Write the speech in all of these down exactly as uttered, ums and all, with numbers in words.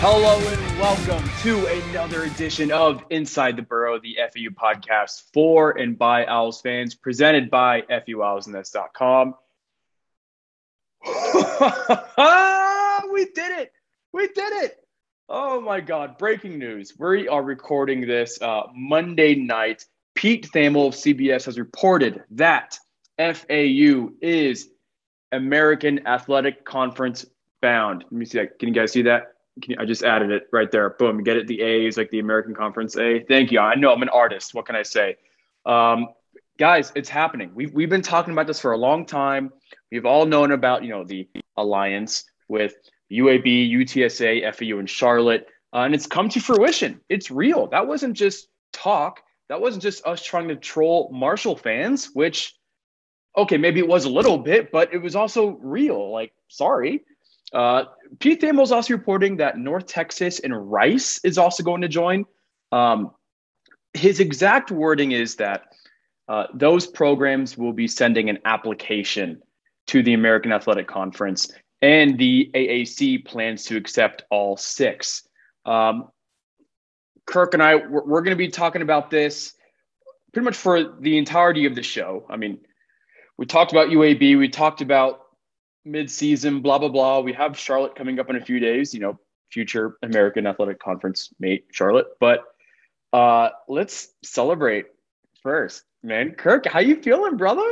Hello and welcome to another edition of Inside the Borough, the F A U podcast for and by Owls fans, presented by F U Owls Nest dot com. We did it! We did it! Oh my God, breaking news. We are recording this uh, Monday night. Pete Thamel of C B S has reported that F A U is American Athletic Conference bound. Let me see that. Can you guys see that? Can you, I just added it right there. Boom. Get it? The A is like the American Conference A. Thank you. I know I'm an artist. What can I say? Um, guys, it's happening. We've, we've been talking about this for a long time. We've all known about, you know, the alliance with U A B, U T S A, F A U, and Charlotte. Uh, and it's come to fruition. It's real. That wasn't just talk. That wasn't just us trying to troll Marshall fans, which, okay, maybe it was a little bit, but it was also real. Like, sorry. Uh, Pete Thamel is also reporting that North Texas and Rice is also going to join. Um, his exact wording is that uh, those programs will be sending an application to the American Athletic Conference, and the A A C plans to accept all six. Um, Kirk and I, we're, we're going to be talking about this pretty much for the entirety of the show. I mean, we talked about U A B, we talked about mid-season, blah, blah, blah. We have Charlotte coming up in a few days, you know, future American Athletic Conference mate, Charlotte. But uh, let's celebrate first, man. Kirk, how you feeling, brother?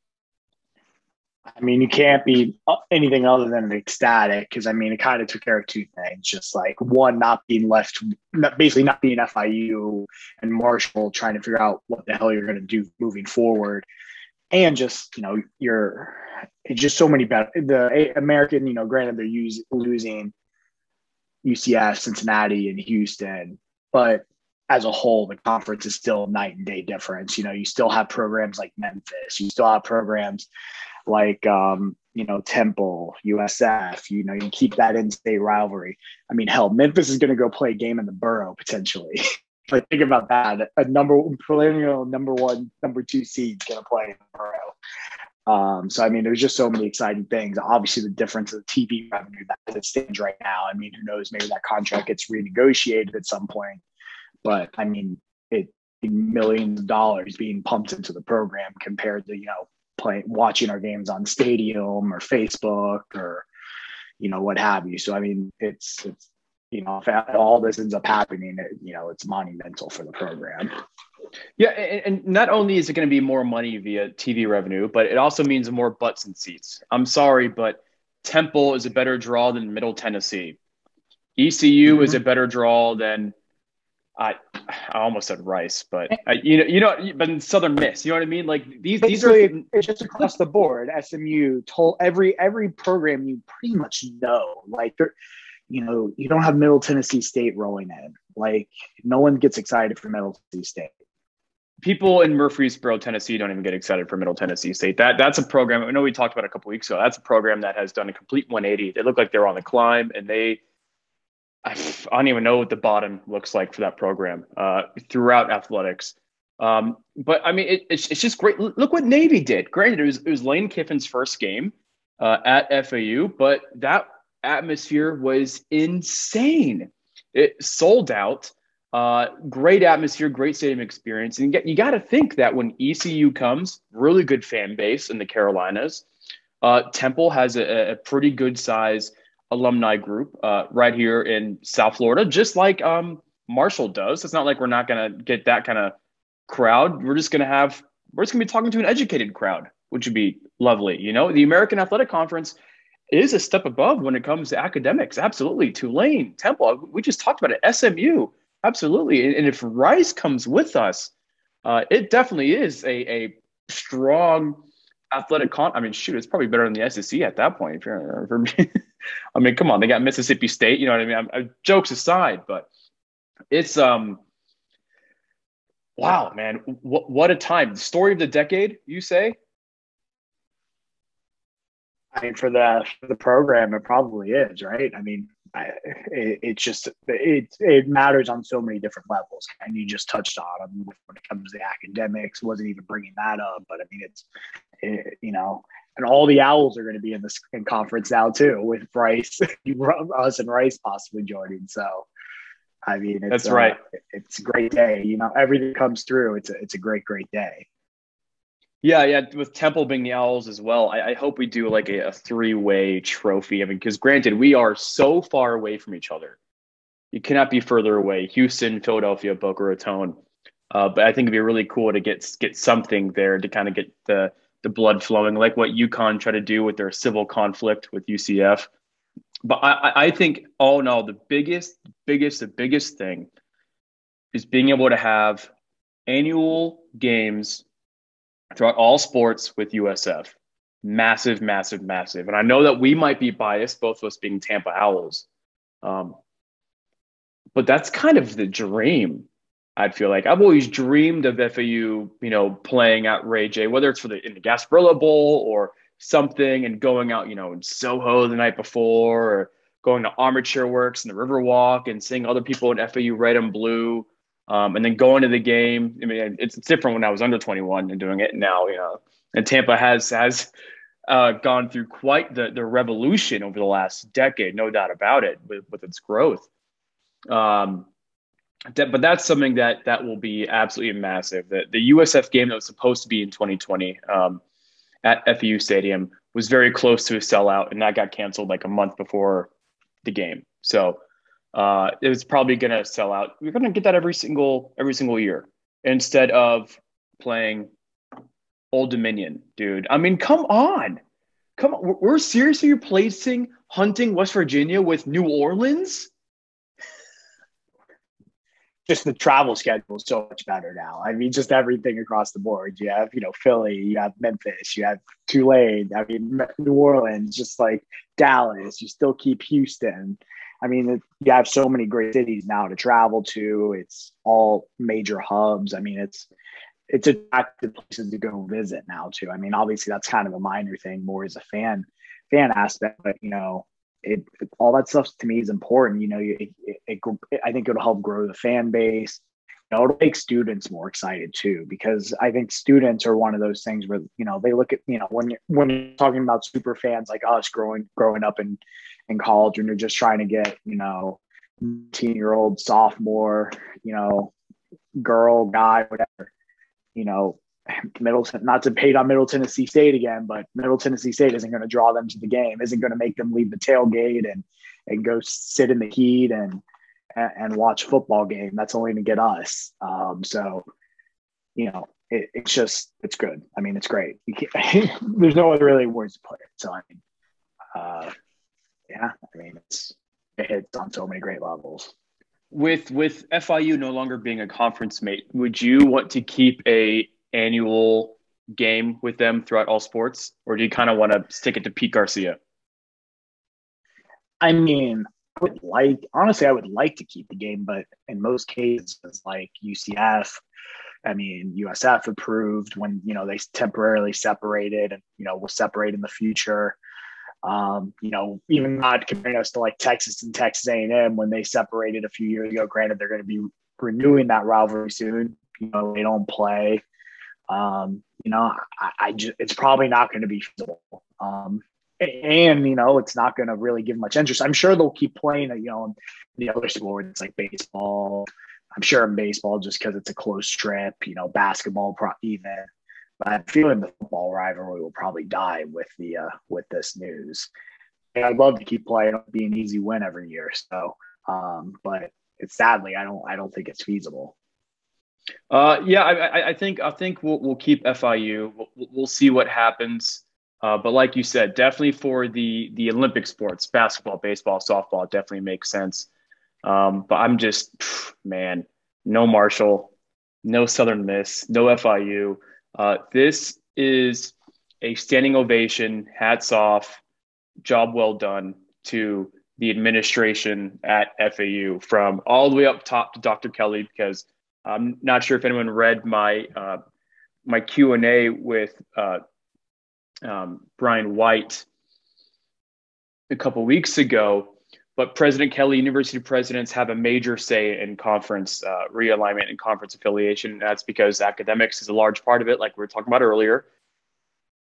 I mean, you can't be anything other than ecstatic because, I mean, it kind of took care of two things. Just like one, not being left, basically not being F I U and Marshall trying to figure out what the hell you're going to do moving forward. And just, you know, you're it's just so many better. The American, you know, granted they're use, losing U C F, Cincinnati, and Houston, but as a whole, the conference is still night and day difference. You know, you still have programs like Memphis. You still have programs like, um, you know, Temple, U S F. You know, you keep that in-state rivalry. I mean, hell, Memphis is going to go play a game in the Borough potentially. Like, think about that. A number preliminary number one, number two seed's going to play in the Borough. Um, so, I mean, there's just so many exciting things. Obviously, the difference of the T V revenue that as it stands right now. I mean, who knows? Maybe that contract gets renegotiated at some point. But, I mean, it millions of dollars being pumped into the program compared to, you know, playing, watching our games on Stadium or Facebook or, you know, what have you. So, I mean, it's it's. You know, if all this ends up happening, it, you know, it's monumental for the program. Yeah, and, and not only is it going to be more money via T V revenue, but it also means more butts and seats. I'm sorry, but Temple is a better draw than Middle Tennessee. E C U mm-hmm. is a better draw than I. I almost said Rice, but I, you know, you know, but in Southern Miss, you know what I mean? Like these, Basically, these are it's just across the board. S M U told every every program you pretty much know, like they're. You know, you don't have Middle Tennessee State rolling in. Like, no one gets excited for Middle Tennessee State. People in Murfreesboro, Tennessee, don't even get excited for Middle Tennessee State. That that's a program. I know we talked about it a couple weeks ago. That's a program that has done a complete one eighty. They look like they're on the climb, and they. I, I don't even know what the bottom looks like for that program uh, throughout athletics. Um, but I mean, it, it's it's just great. Look what Navy did. Granted, it was it was Lane Kiffin's first game uh, at F A U, but that atmosphere was insane. It sold out. Uh, great atmosphere, great stadium experience. And you, get, you got to think that when E C U comes, really good fan base in the Carolinas. Uh, Temple has a, a pretty good size alumni group uh, right here in South Florida, just like um, Marshall does. It's not like we're not going to get that kind of crowd. We're just going to have, we're just going to be talking to an educated crowd, which would be lovely. You know, the American Athletic Conference is a step above when it comes to academics. Absolutely. Tulane, Temple, we just talked about it. S M U, absolutely. And if Rice comes with us, uh, it definitely is a, a strong athletic con. I mean, shoot, it's probably better than the S E C at that point. If you're, for me. I mean, come on, they got Mississippi State. You know what I mean? I'm, I, jokes aside, but it's um, wow, man, what what a time! The story of the decade, you say? I mean, for the for the program, it probably is, right? I mean, I, it, it's just it it matters on so many different levels, and you just touched on them when it comes to academics. Wasn't even bringing that up, but I mean, it's it, you know, and all the Owls are going to be in this in conference now too, with Rice, us and Rice possibly joining. So, I mean, it's, That's right. Uh, it's a great day. You know, everything comes through. It's a, it's a great, great day. Yeah, yeah. With Temple being the Owls as well, I, I hope we do like a, a three-way trophy. I mean, because granted, we are so far away from each other. You cannot be further away. Houston, Philadelphia, Boca Raton. Uh, but I think it'd be really cool to get get something there to kind of get the the blood flowing, like what UConn tried to do with their civil conflict with U C F. But I, I think all in all, the biggest, biggest, the biggest thing is being able to have annual games throughout all sports with U S F. Massive, massive, massive. And I know that we might be biased, both of us being Tampa Owls. Um, but that's kind of the dream. I'd feel like I've always dreamed of F A U, you know, playing at Ray J, whether it's for the in the Gasparilla Bowl or something, and going out, you know, in Soho the night before, or going to Armature Works and the Riverwalk and seeing other people in F A U red and blue, um, and then going to the game. I mean, it's, it's different when I was under twenty-one and doing it now, you know. And Tampa has has uh, gone through quite the the revolution over the last decade, no doubt about it, with with its growth. Um, But that's something that that will be absolutely massive. The, the U S F game that was supposed to be in twenty twenty um, at F A U Stadium was very close to a sellout, and that got canceled like a month before the game. So uh, it was probably going to sell out. We're going to get that every single every single year instead of playing Old Dominion, dude. I mean, come on, come on. We're seriously replacing Hunting, West Virginia, with New Orleans. Just the travel schedule is so much better now. I mean, just everything across the board. You have, you know, Philly, you have Memphis, you have Tulane. I mean, New Orleans, just like Dallas. You still keep Houston. I mean, you have so many great cities now to travel to. It's all major hubs. I mean, it's it's attractive places to go visit now too. I mean, obviously that's kind of a minor thing, more as a fan fan aspect, but you know. It, it all that stuff to me is important. You know, it, it, it, I think it'll help grow the fan base. You know, it'll make students more excited too, because I think students are one of those things where, you know, they look at, you know, when you're, when you're talking about super fans like us growing, growing up in, in college, and you're just trying to get, you know, eighteen year old sophomore, you know, girl, guy, whatever, you know, Middleton, not to hate on Middle Tennessee State again, but Middle Tennessee State isn't going to draw them to the game, isn't going to make them leave the tailgate and and go sit in the heat and and watch a football game. That's only to get us. Um, so, you know, it, it's just, it's good. I mean, it's great. You can't, there's no other really words to put it. So, I mean, uh, yeah, I mean, it's, it hits on so many great levels. With with F I U no longer being a conference mate, would you want to keep a annual game with them throughout all sports, or do you kind of want to stick it to Pete Garcia? I mean, I would like, honestly, I would like to keep the game, but in most cases, like U C F, I mean, U S F approved when, you know, they temporarily separated and, you know, will separate in the future. Um, you know, even not comparing us to like Texas and Texas A and M when they separated a few years ago. Granted, they're going to be renewing that rivalry soon. You know, they don't play. Um, you know, I, I just, it's probably not going to be feasible. Um, and, you know, it's not going to really give much interest. I'm sure they'll keep playing it, you know, in the other sports like baseball. I'm sure in baseball, just because it's a close trip, you know, basketball, pro- even. But I'm feeling the football rivalry will probably die with the, uh, with this news. And I'd love to keep playing. It'll be an easy win every year. So, um, but it's sadly, I don't, I don't think it's feasible. Uh, yeah, I, I think I think we'll we'll keep F I U. We'll, we'll see what happens. Uh, but like you said, definitely for the the Olympic sports, basketball, baseball, softball, definitely makes sense. Um, but I'm just, man, no Marshall, no Southern Miss, no F I U. Uh, this is a standing ovation. Hats off, job well done to the administration at F A U, from all the way up top to Doctor Kelly, because I'm not sure if anyone read my uh, my Q and A with uh, um, Brian White a couple weeks ago, but President Kelly, university presidents have a major say in conference uh, realignment and conference affiliation. That's because academics is a large part of it, like we were talking about earlier.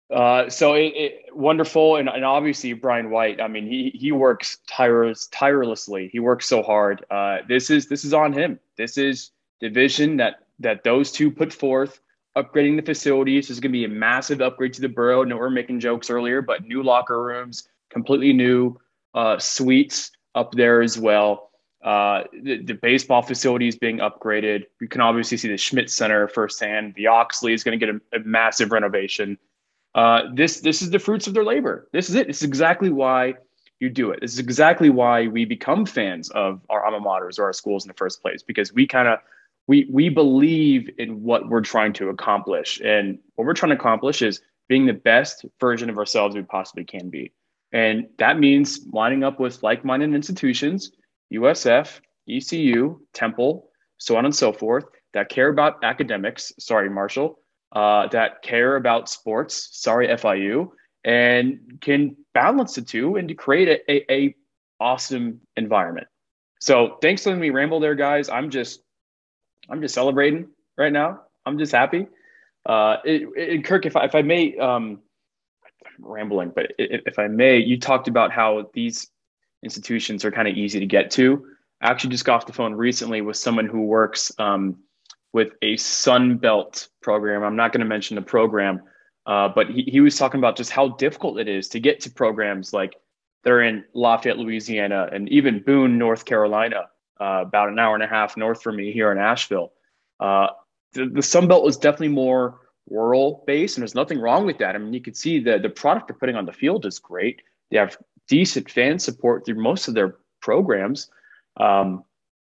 Uh, so it, it wonderful, and, and obviously Brian White. I mean, he he works tireless, tirelessly. He works so hard. Uh, this is this is on him. This is the vision that that those two put forth. Upgrading the facilities is going to be a massive upgrade to the borough. No, we're making jokes earlier, but new locker rooms, completely new uh, suites up there as well. Uh, the, the baseball facilities being upgraded. You can obviously see the Schmidt Center firsthand. The Oxley is going to get a, a massive renovation. Uh, this this is the fruits of their labor. This is it. This is exactly why you do it. This is exactly why we become fans of our alma maters or our schools in the first place, because we kind of we we believe in what we're trying to accomplish, and what we're trying to accomplish is being the best version of ourselves we possibly can be, and that means lining up with like-minded institutions, U S F, E C U, Temple, so on and so forth, that care about academics. Sorry, Marshall. Uh, that care about sports, sorry, F I U, and can balance the two and to create a, a, a awesome environment. So thanks for letting me ramble there, guys. I'm just, I'm just celebrating right now. I'm just happy. Uh, it, it, Kirk, if I, if I may, um, I'm rambling, but if I may, you talked about how these institutions are kind of easy to get to. I actually just got off the phone recently with someone who works um, with a Sun Belt program. I'm not going to mention the program, uh, but he, he was talking about just how difficult it is to get to programs like they're in Lafayette, Louisiana, and even Boone, North Carolina, uh, about an hour and a half north from me here in Asheville. Uh, the, the Sun Belt is definitely more rural based, and there's nothing wrong with that. I mean, you can see the, the product they're putting on the field is great. They have decent fan support through most of their programs. Um,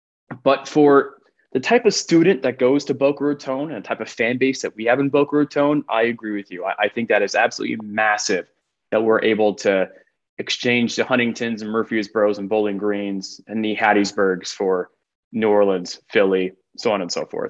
but for the type of student that goes to Boca Raton and the type of fan base that we have in Boca Raton, I agree with you. I, I think that is absolutely massive that we're able to exchange the Huntingtons and Murfreesboros and Bowling Greens and the Hattiesburgs for New Orleans, Philly, so on and so forth.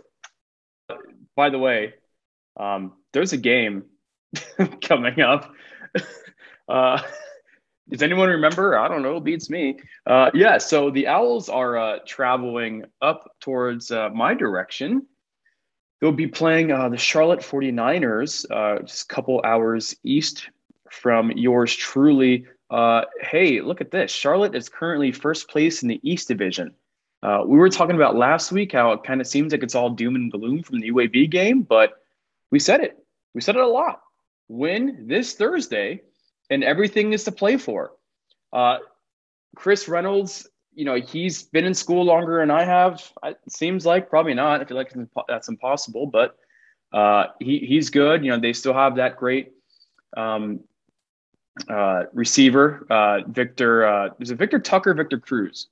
By the way, um, there's a game coming up. uh, Does anyone remember? I don't know. Beats me. Uh, yeah. So the Owls are uh, traveling up towards uh, my direction. They'll be playing uh, the Charlotte forty-niners, uh, just a couple hours east from yours truly. Uh, hey, look at this. Charlotte is currently first place in the East Division. Uh, we were talking about last week how it kind of seems like it's all doom and gloom from the U A B game, but we said it. We said it a lot. Win this Thursday, and everything is to play for. Uh, Chris Reynolds, you know, he's been in school longer than I have. It seems like probably not. I feel like that's impossible, but uh, he he's good. You know, they still have that great um, uh, receiver, uh, Victor. Uh, is it Victor Tucker, Victor Cruz?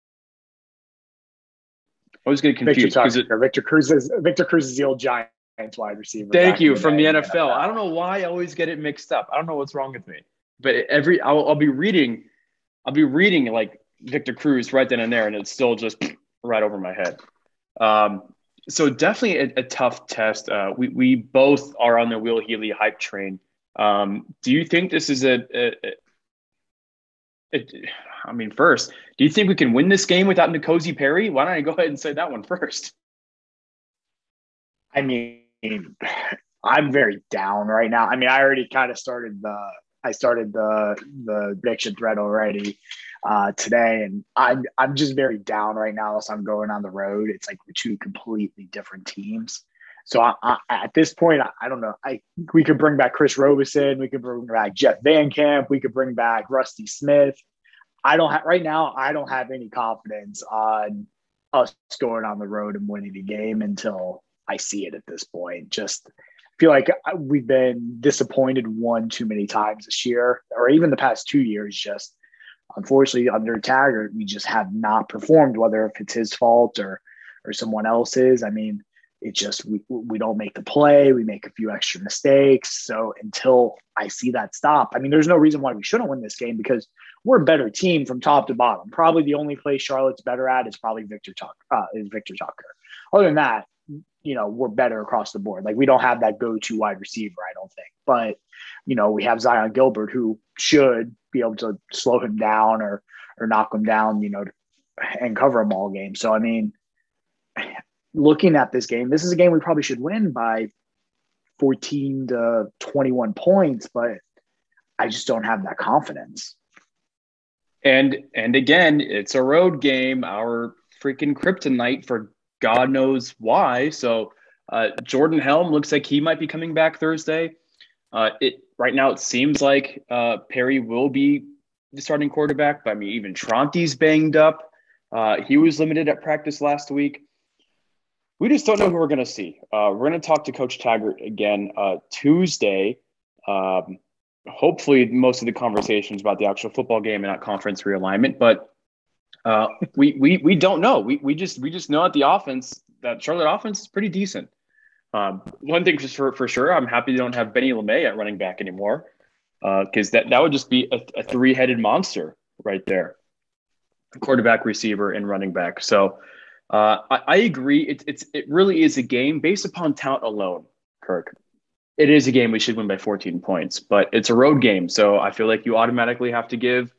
I was getting confused. Victor Tucker. It, Victor Cruz is Victor Cruz is the old Giants wide receiver. Thank you, from the N F L. N F L. I don't know why I always get it mixed up. I don't know what's wrong with me. But every I'll, I'll be reading, I'll be reading like Victor Cruz right then and there, and it's still just right over my head. Um, so definitely a, a tough test. Uh, we we both are on the Will Healy hype train. Um, do you think this is a, a, a, a? I mean, first, do you think we can win this game without N'Kosi Perry? Why don't I go ahead and say that one first? I mean, I'm very down right now. I mean, I already kind of started the. I started the the prediction thread already uh, today, and I'm I'm just very down right now. As I'm going on the road, it's like we're two completely different teams. So I, I, at this point, I, I don't know. I we could bring back Chris Robeson, we could bring back Jeff Van Camp, we could bring back Rusty Smith. I don't have right now. I don't have any confidence on us going on the road and winning the game until I see it. At this point, just. Feel like we've been disappointed one too many times this year, or even the past two years. Just unfortunately, under Taggart, we just have not performed. Whether if it's his fault or or someone else's, I mean, it just we we don't make the play. We make a few extra mistakes. So until I see that stop, I mean, there's no reason why we shouldn't win this game because we're a better team from top to bottom. Probably the only place Charlotte's better at is probably Victor Tucker. Uh, is Victor Tucker. Other than that. You know, we're better across the board. Like we don't have that go-to wide receiver, I don't think. But, you know, we have Zion Gilbert who should be able to slow him down or or knock him down, you know, and cover him all game. So, I mean, looking at this game, this is a game we probably should win by fourteen to twenty-one points, but I just don't have that confidence. And and again, it's a road game, our freaking kryptonite for God knows why. So uh, Jordan Helm looks like he might be coming back Thursday. Uh, it right now it seems like uh, Perry will be the starting quarterback, but I mean even Tronti's banged up. Uh, he was limited at practice last week. We just don't know who we're going to see. Uh, we're going to talk to Coach Taggart again uh, Tuesday. Um, hopefully most of the conversations about the actual football game and not conference realignment, but uh, we, we, we don't know. We, we just, we just know that the offense, that Charlotte offense is pretty decent. Um, one thing for, for sure, I'm happy they don't have Benny LeMay at running back anymore. Uh, cause that, that would just be a, a three-headed monster right there. Quarterback, receiver, and running back. So uh, I, I agree. It, it's, it really is a game based upon talent alone, Kirk. It is a game we should win by fourteen points, but it's a road game. So I feel like you automatically have to give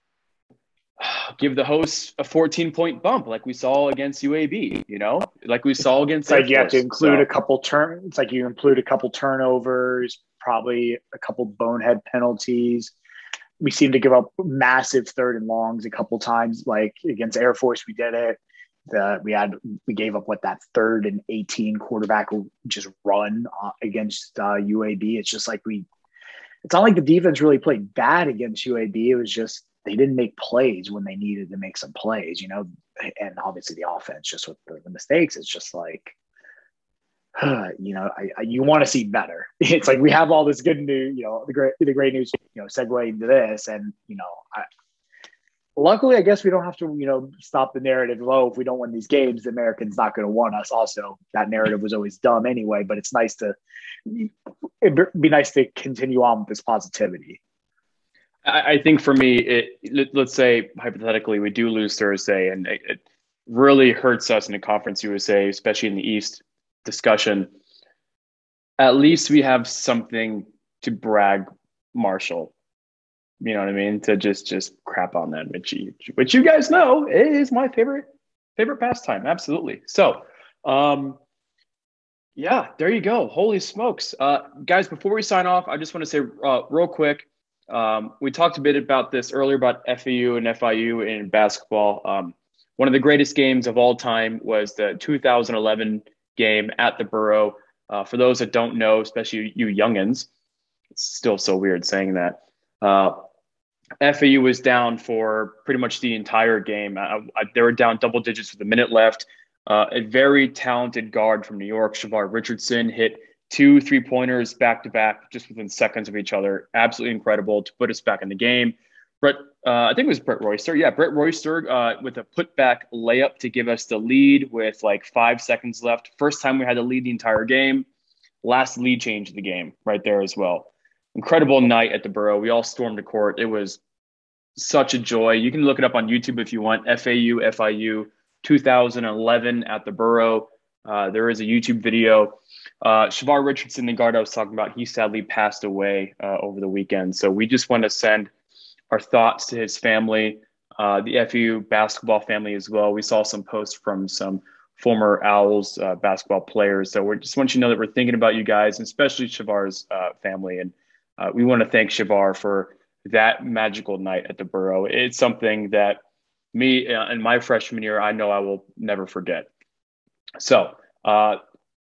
give the hosts a fourteen point bump like we saw against U A B, you know, like we saw against It's like Air you have Force. to include So, a couple turn. It's like you include a couple turnovers, probably a couple bonehead penalties. We seem to give up massive third and longs a couple times. Like against Air Force, we did it. The, we had we gave up what that third and eighteen quarterback will just run uh, against uh, U A B. It's just like we. It's not like the defense really played bad against U A B. It was just they didn't make plays when they needed to make some plays, you know. And obviously the offense, just with the, the mistakes, it's just like, uh, you know, I, I, you want to see better. It's like we have all this good news, you know, the great the great news, you know, segue into this, and you know, I. Luckily, I guess we don't have to, you know, stop the narrative. Oh, if we don't win these games, the American's not going to want us. Also, that narrative was always dumb anyway, but it's nice to, it'd be nice to continue on with this positivity. I, I think for me, it, let's say hypothetically we do lose Thursday, and it, it really hurts us in the Conference U S A, especially in the East discussion. At least we have something to brag Marshall. You know what I mean? To just just crap on them, which you, which you guys know is my favorite favorite pastime. Absolutely. So, um, yeah, there you go. Holy smokes, uh, guys! Before we sign off, I just want to say uh, real quick. Um, we talked a bit about this earlier about F A U and F I U in basketball. Um, one of the greatest games of all time was the two thousand eleven game at the Burrow. Uh, for those that don't know, especially you, you youngins, it's still so weird saying that. Uh, F A U was down for pretty much the entire game. Uh, they were down double digits with a minute left. Uh, a very talented guard from New York, Shavar Richardson, hit two three-pointers back-to-back just within seconds of each other. Absolutely incredible to put us back in the game. Brett, uh, I think it was Brett Royster. Yeah, Brett Royster uh, with a putback layup to give us the lead with like five seconds left. First time we had to lead the entire game. Last lead change of the game right there as well. Incredible night at the Burrow. We all stormed the court. It was such a joy. You can look it up on YouTube if you want. F A U, F I U, two thousand eleven at the Burrow. Uh, there is a YouTube video. Uh, Shavar Richardson, the guard I was talking about, he sadly passed away uh, over the weekend. So we just want to send our thoughts to his family, uh, the F A U basketball family as well. We saw some posts from some former Owls uh, basketball players. So we just want you to know that we're thinking about you guys, and especially Shavar's uh, family. And Uh, we want to thank Shavar for that magical night at the Burrow. It's something that me uh, in my freshman year, I know I will never forget. So uh,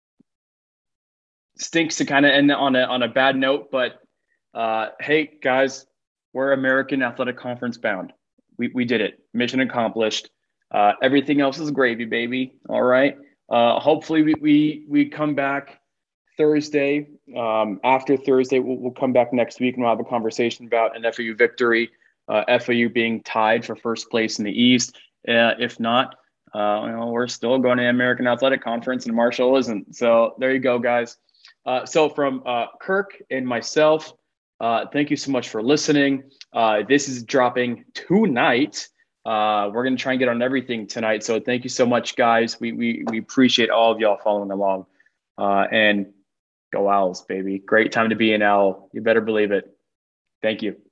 stinks to kind of end on a, on a bad note, but uh, hey, guys, we're American Athletic Conference bound. We, we did it. Mission accomplished. Uh, everything else is gravy, baby. All right. Uh, hopefully we, we, we come back Thursday. Um, after Thursday, we'll, we'll come back next week and we'll have a conversation about an F A U victory, uh, F A U being tied for first place in the East. Uh, if not, uh, you know, we're still going to the American Athletic Conference and Marshall isn't. So there you go, guys. Uh, so from uh, Kirk and myself, uh, thank you so much for listening. Uh, this is dropping tonight. Uh, we're going to try and get on everything tonight. So thank you so much, guys. We, we, we appreciate all of y'all following along. Uh, and go Owls, baby. Great time to be an Owl. You better believe it. Thank you.